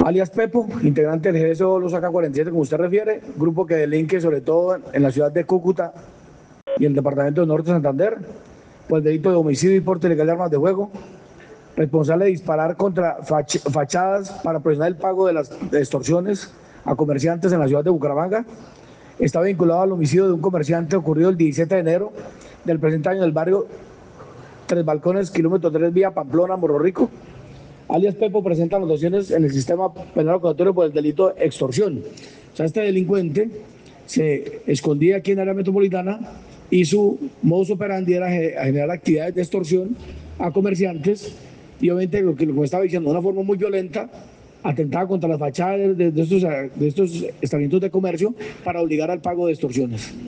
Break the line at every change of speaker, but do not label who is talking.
alias Pepo, integrante del GSO Los AK-47, como usted refiere, grupo que delinque sobre todo en la ciudad de Cúcuta y el departamento del Norte de Santander, por el delito de homicidio y porte ilegal de armas de fuego, responsable de disparar contra fachadas para presionar el pago de las extorsiones a comerciantes en la ciudad de Bucaramanga. Está vinculado al homicidio de un comerciante ocurrido el 17 de enero del presente año en el barrio Tres Balcones, kilómetro 3, vía Pamplona, Morro Rico. Alias Pepo presenta anotaciones en el sistema penal acusatorio por el delito de extorsión. O sea, este delincuente se escondía aquí en el área metropolitana y su modus operandi era generar actividades de extorsión a comerciantes y obviamente lo que estaba diciendo, de una forma muy violenta, atentaba contra las fachadas de estos establecimientos de comercio para obligar al pago de extorsiones.